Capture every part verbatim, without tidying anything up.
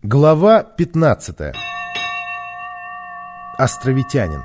Глава пятнадцатая. Островитянин.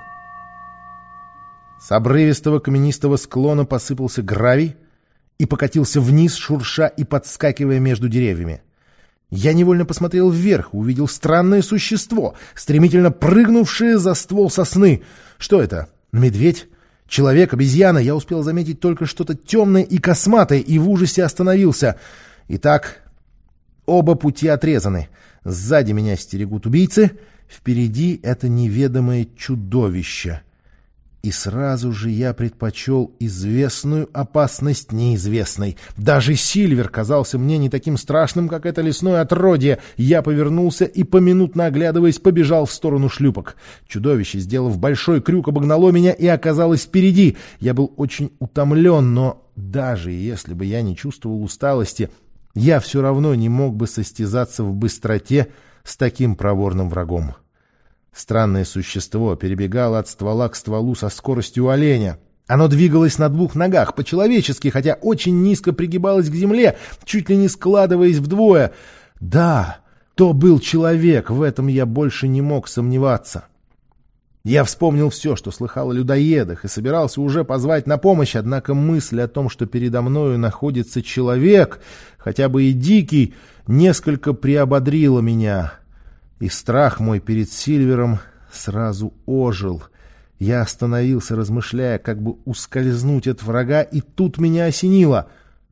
С обрывистого каменистого склона посыпался гравий и покатился вниз, шурша и подскакивая между деревьями. Я невольно посмотрел вверх и увидел странное существо, стремительно прыгнувшее за ствол сосны. Что это? Медведь? Человек? Обезьяна? Я успел заметить только что-то темное и косматое и в ужасе остановился. Итак, оба пути отрезаны. Сзади меня стерегут убийцы, впереди это неведомое чудовище. И сразу же я предпочел известную опасность неизвестной. Даже Сильвер казался мне не таким страшным, как это лесное отродье. Я повернулся и, поминутно оглядываясь, побежал в сторону шлюпок. Чудовище, сделав большой крюк, обогнало меня и оказалось впереди. Я был очень утомлен, но даже если бы я не чувствовал усталости, я все равно не мог бы состязаться в быстроте с таким проворным врагом. Странное существо перебегало от ствола к стволу со скоростью оленя. Оно двигалось на двух ногах, по-человечески, хотя очень низко пригибалось к земле, чуть ли не складываясь вдвое. Да, то был человек, в этом я больше не мог сомневаться. Я вспомнил все, что слыхал о людоедах, и собирался уже позвать на помощь, однако мысль о том, что передо мною находится человек, хотя бы и дикий, несколько приободрила меня. И страх мой перед Сильвером сразу ожил. Я остановился, размышляя, как бы ускользнуть от врага, и тут меня осенило.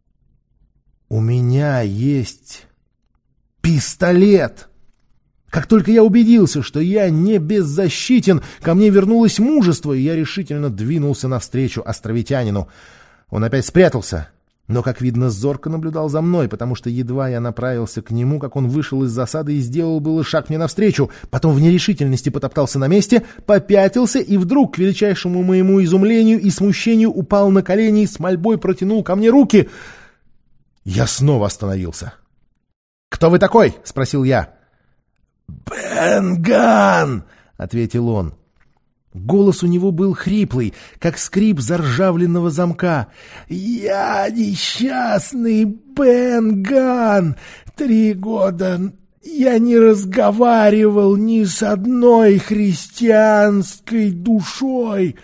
У меня есть пистолет! Как только я убедился, что я не беззащитен, ко мне вернулось мужество, и я решительно двинулся навстречу островитянину. Он опять спрятался, но, как видно, зорко наблюдал за мной, потому что едва я направился к нему, как он вышел из засады и сделал было шаг мне навстречу, потом в нерешительности потоптался на месте, попятился и вдруг, к величайшему моему изумлению и смущению, упал на колени и с мольбой протянул ко мне руки. Я снова остановился. «Кто вы такой?» — спросил я. «Бен Ганн!» — ответил он. Голос у него был хриплый, как скрип заржавленного замка. «Я несчастный Бен Ганн! Три года я не разговаривал ни с одной христианской душой!»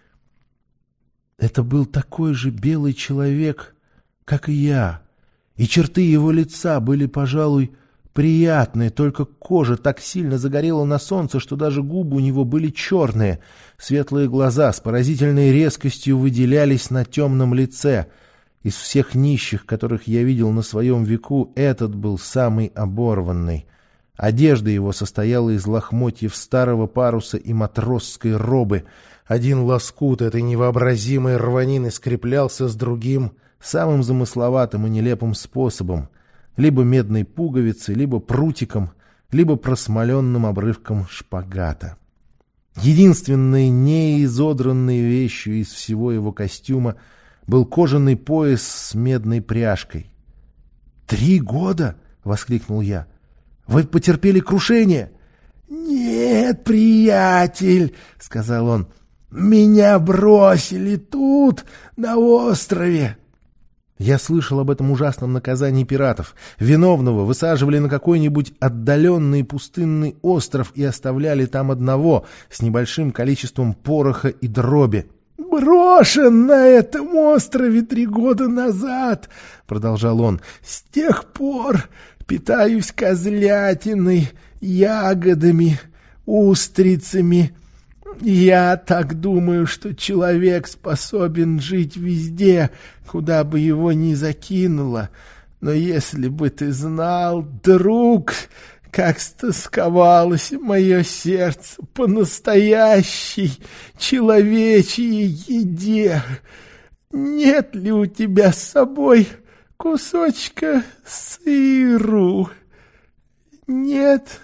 Это был такой же белый человек, как и я, и черты его лица были, пожалуй, приятные, только кожа так сильно загорела на солнце, что даже губы у него были черные. Светлые глаза с поразительной резкостью выделялись на темном лице. Из всех нищих, которых я видел на своем веку, этот был самый оборванный. Одежда его состояла из лохмотьев старого паруса и матросской робы. Один лоскут этой невообразимой рванины скреплялся с другим самым замысловатым и нелепым способом. Либо медной пуговицей, либо прутиком, либо просмоленным обрывком шпагата. Единственной неизодранной вещью из всего его костюма был кожаный пояс с медной пряжкой. «Три года!» — воскликнул я. «Вы потерпели крушение?» «Нет, приятель!» — сказал он. «Меня бросили тут, на острове!» Я слышал об этом ужасном наказании пиратов. Виновного высаживали на какой-нибудь отдаленный пустынный остров и оставляли там одного с небольшим количеством пороха и дроби. «Брошен на этом острове три года назад», — продолжал он. «С тех пор питаюсь козлятиной, ягодами, устрицами. Я так думаю, что человек способен жить везде, куда бы его ни закинуло. Но если бы ты знал, друг, как стосковалось мое сердце по настоящей человечьей еде. Нет ли у тебя с собой кусочка сыру? Нет?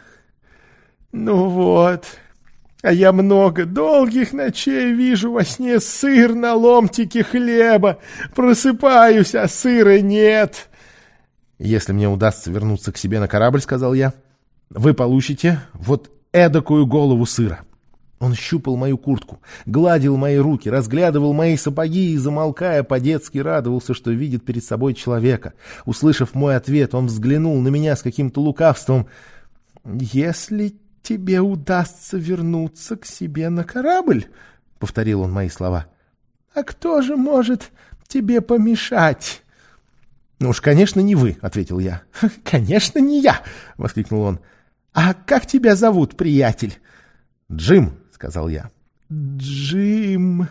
Ну вот... А я много долгих ночей вижу во сне сыр на ломтике хлеба. Просыпаюсь, а сыра нет. Если мне удастся вернуться к себе на корабль, — сказал я, — вы получите вот эдакую голову сыра. Он щупал мою куртку, гладил мои руки, разглядывал мои сапоги и, замолкая, по-детски радовался, что видит перед собой человека. Услышав мой ответ, он взглянул на меня с каким-то лукавством. «Если тебе удастся вернуться к себе на корабль», — повторил он мои слова, — «а кто же может тебе помешать?» «Ну уж, конечно, не вы», — ответил я. «Конечно, не я», — воскликнул он. «А как тебя зовут, приятель?» «Джим», — сказал я. «Джим,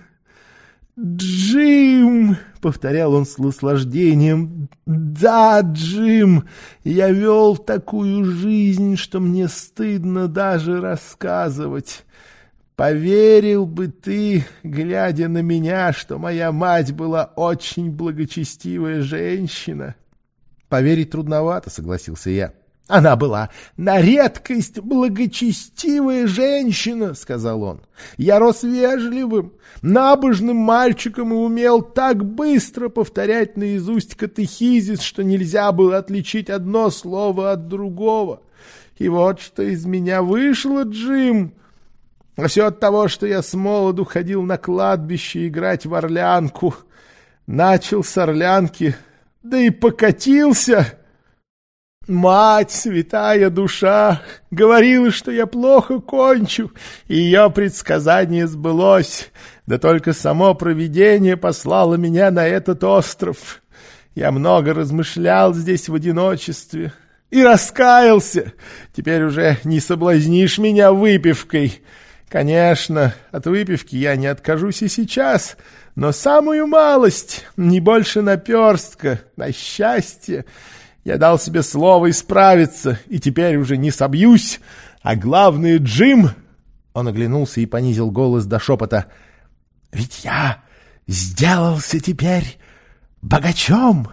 Джим», — повторял он с наслаждением. «Да, Джим, я вел такую жизнь, что мне стыдно даже рассказывать. Поверил бы ты, глядя на меня, что моя мать была очень благочестивая женщина?» «Поверить трудновато», — согласился я. «Она была на редкость благочестивая женщина», — сказал он. «Я рос вежливым, набожным мальчиком и умел так быстро повторять наизусть катехизис, что нельзя было отличить одно слово от другого. И вот что из меня вышло, Джим. А все от того, что я с молоду ходил на кладбище играть в орлянку. Начал с орлянки, да и покатился. Мать, святая душа, говорила, что я плохо кончу, и ее предсказание сбылось. Да только само провидение послало меня на этот остров. Я много размышлял здесь в одиночестве и раскаялся. Теперь уже не соблазнишь меня выпивкой. Конечно, от выпивки я не откажусь и сейчас, но самую малость, не больше наперстка, на счастье. Я дал себе слово исправиться, и теперь уже не собьюсь. А главное, Джим...» Он оглянулся и понизил голос до шепота. «Ведь я сделался теперь богачом!»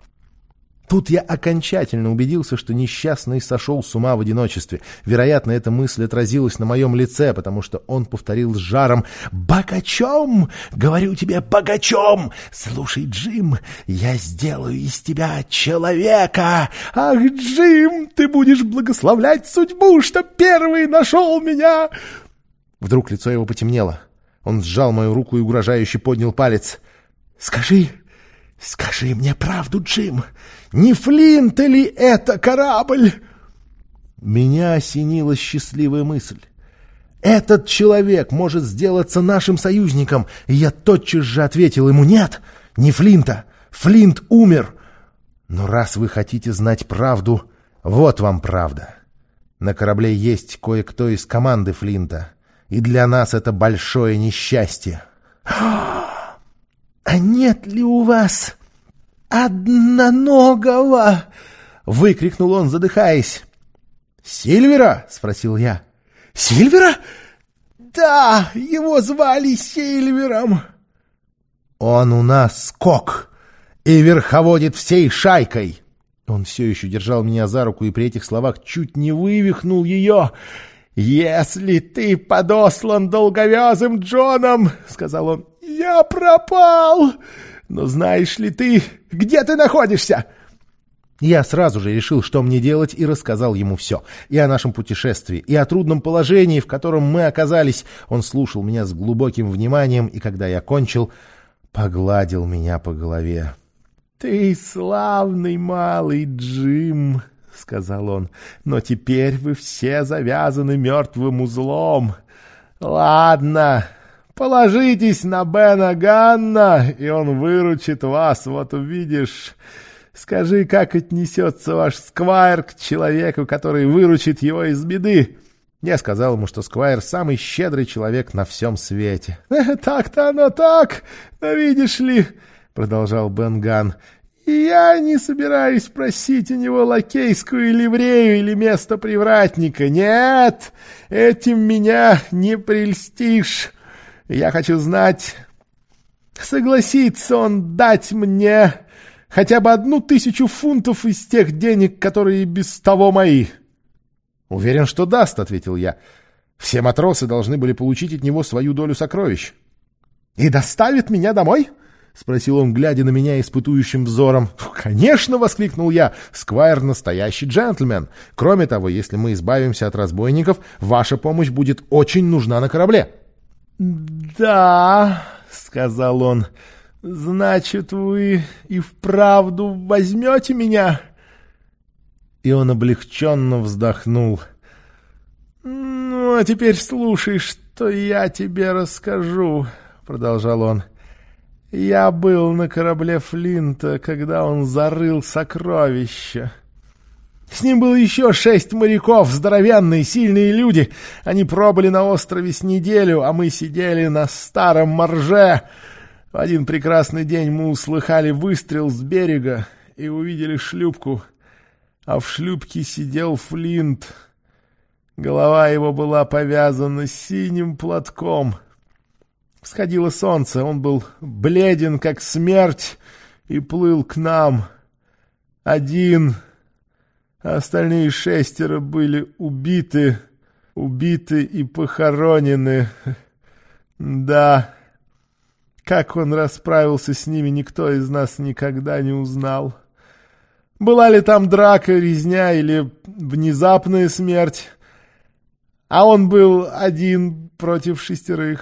Тут я окончательно убедился, что несчастный сошел с ума в одиночестве. Вероятно, эта мысль отразилась на моем лице, потому что он повторил с жаром: «Богачом! Говорю тебе, богачом! Слушай, Джим, я сделаю из тебя человека! Ах, Джим, ты будешь благословлять судьбу, что первый нашел меня!» Вдруг лицо его потемнело. Он сжал мою руку и угрожающе поднял палец. «Скажи, скажи мне правду, Джим! Не Флинт ли это корабль?» Меня осенила счастливая мысль. «Этот человек может сделаться нашим союзником!» И я тотчас же ответил ему: «Нет, не Флинта! Флинт умер! Но раз вы хотите знать правду, вот вам правда. На корабле есть кое-кто из команды Флинта, и для нас это большое несчастье». «А нет ли у вас одноногого?» — выкрикнул он, задыхаясь. «Сильвера?» — спросил я. «Сильвера? Да, его звали Сильвером». «Он у нас скок и верховодит всей шайкой». Он все еще держал меня за руку и при этих словах чуть не вывихнул ее. «Если ты подослан долговязым Джоном, — сказал он, — я пропал. Но знаешь ли ты, где ты находишься?» Я сразу же решил, что мне делать, и рассказал ему все. И о нашем путешествии, и о трудном положении, в котором мы оказались. Он слушал меня с глубоким вниманием, и когда я кончил, погладил меня по голове. «Ты славный малый Джим, — сказал он, — но теперь вы все завязаны мертвым узлом. Ладно, положитесь на Бена Ганна, и он выручит вас, вот увидишь. Скажи, как отнесется ваш сквайр к человеку, который выручит его из беды?» Я сказал ему, что сквайр — самый щедрый человек на всем свете. «Так-то оно так, но видишь ли, — продолжал Бен Ганн, — я не собираюсь просить у него лакейскую ливрею или место привратника. Нет, этим меня не прельстишь. Я хочу знать, согласится он дать мне хотя бы одну тысячу фунтов из тех денег, которые без того мои». «Уверен, что даст», — ответил я. «Все матросы должны были получить от него свою долю сокровищ». «И доставит меня домой?» — спросил он, глядя на меня испытующим взором. «Конечно!» — воскликнул я. «Сквайр — настоящий джентльмен. Кроме того, если мы избавимся от разбойников, ваша помощь будет очень нужна на корабле». «Да», — сказал он, — «значит, вы и вправду возьмете меня?» И он облегченно вздохнул. а теперь слушай, что я тебе расскажу, — продолжал он. Я был на корабле Флинта, когда он зарыл сокровища. С ним было еще шесть моряков, здоровенные, сильные люди. Они пробыли на острове с неделю, а мы сидели на старом морже. В один прекрасный день мы услыхали выстрел с берега и увидели шлюпку, а в шлюпке сидел Флинт. Голова его была повязана синим платком. Всходило солнце, он был бледен, как смерть, и плыл к нам. Один... А остальные шестеро были убиты, убиты и похоронены. Да, как он расправился с ними, никто из нас никогда не узнал. Была ли там драка, резня или внезапная смерть? А он был один против шестерых.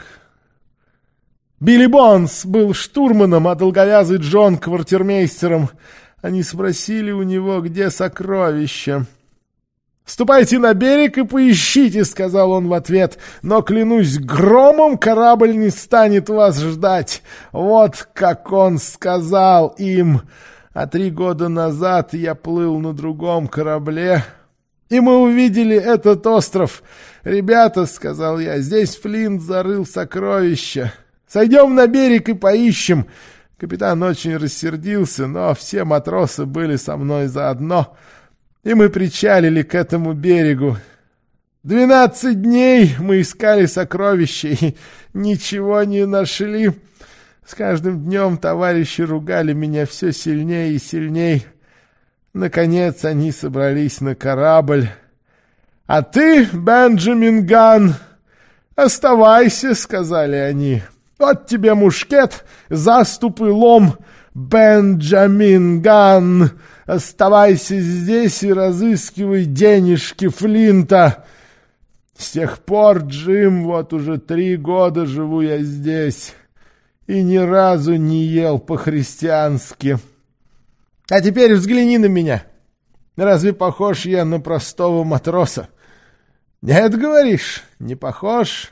Билли Бонс был штурманом, а долговязый Джон — квартирмейстером. Они спросили у него, где сокровища. «Ступайте на берег и поищите», — сказал он в ответ. «Но, клянусь громом, корабль не станет вас ждать». Вот как он сказал им. А три года назад я плыл на другом корабле, и мы увидели этот остров. «Ребята», — сказал я, — «здесь Флинт зарыл сокровища. Сойдем на берег и поищем». Капитан очень рассердился, но все матросы были со мной заодно, и мы причалили к этому берегу. Двенадцать дней мы искали сокровища и ничего не нашли. С каждым днем товарищи ругали меня все сильнее и сильнее. Наконец они собрались на корабль. «А ты, Бенджамин Ганн, оставайся», — сказали они. «Вот тебе мушкет, заступ и лом, Бенджамин Ганн. Оставайся здесь и разыскивай денежки Флинта. С тех пор, Джим, вот уже три года живу я здесь и ни разу не ел по-христиански. А теперь взгляни на меня. Разве похож я на простого матроса? Нет, говоришь, не похож?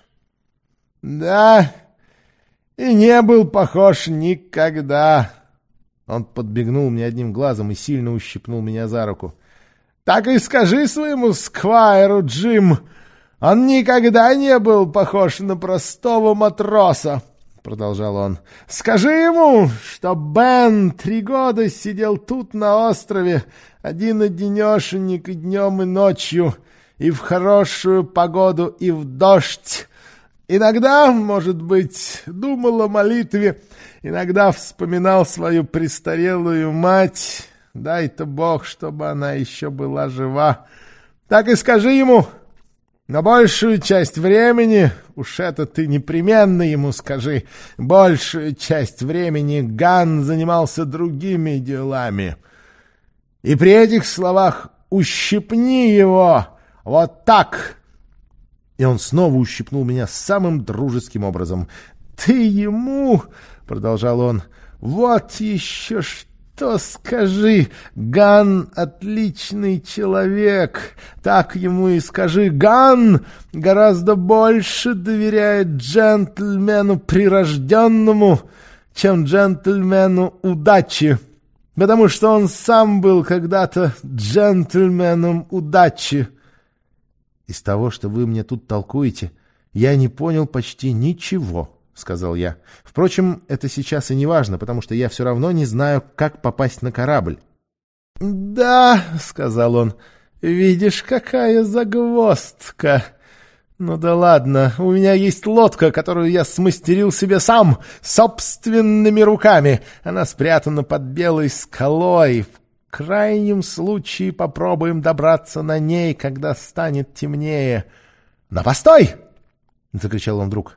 Да, и не был похож никогда». Он подбегнул мне одним глазом и сильно ущипнул меня за руку. «Так и скажи своему сквайру, Джим, он никогда не был похож на простого матроса», — продолжал он. «Скажи ему, что Бен три года сидел тут на острове, один-одинешенек и днем, и ночью, и в хорошую погоду, и в дождь. Иногда, может быть, думал о молитве, иногда вспоминал свою престарелую мать. Дай-то Бог, чтобы она еще была жива. Так и скажи ему, но большую часть времени, уж это ты непременно ему скажи, большую часть времени Ганн занимался другими делами. И при этих словах ущипни его вот так». И он снова ущипнул меня самым дружеским образом. «Ты ему, — продолжал он, — вот еще что скажи. Ганн — отличный человек. Так ему и скажи. Ганн гораздо больше доверяет джентльмену прирожденному, чем джентльмену удачи, потому что он сам был когда-то джентльменом удачи». «Из того, что вы мне тут толкуете, я не понял почти ничего», — сказал я. «Впрочем, это сейчас и не важно, потому что я все равно не знаю, как попасть на корабль». «Да», — сказал он, — «видишь, какая загвоздка. Ну да ладно, у меня есть лодка, которую я смастерил себе сам, собственными руками. Она спрятана под белой скалой. В крайнем случае попробуем добраться на ней, когда станет темнее». «Но постой!» — закричал он вдруг.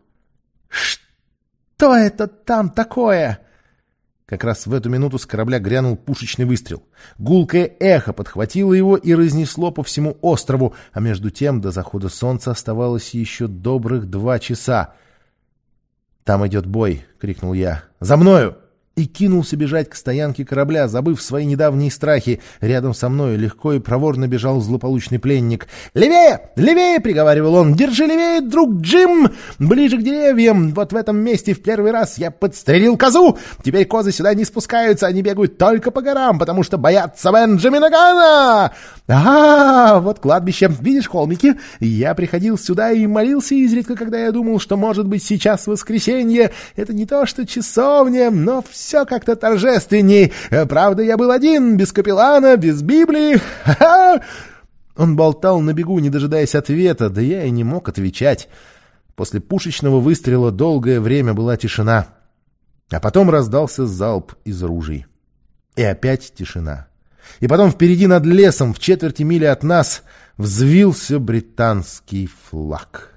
«Что это там такое?» Как раз в эту минуту с корабля грянул пушечный выстрел. Гулкое эхо подхватило его и разнесло по всему острову, а между тем до захода солнца оставалось еще добрых два часа. «Там идет бой!» — крикнул я. «За мною!» и кинулся бежать к стоянке корабля, забыв свои недавние страхи. Рядом со мной легко и проворно бежал злополучный пленник. «Левее! Левее!» — приговаривал он. «Держи левее, друг Джим! Ближе к деревьям! Вот в этом месте в первый раз я подстрелил козу! Теперь козы сюда не спускаются, они бегают только по горам, потому что боятся Бенджамина Гана! Ага, вот кладбище! Видишь холмики? Я приходил сюда и молился изредка, когда я думал, что, может быть, сейчас воскресенье. Это не то что часовня, но все как-то торжественней. Правда, я был один, без капеллана, без Библии. Ха-ха!» Он болтал на бегу, не дожидаясь ответа, да я и не мог отвечать. После пушечного выстрела долгое время была тишина. А потом раздался залп из ружей. И опять тишина. И потом впереди над лесом, в четверти мили от нас, взвился британский флаг.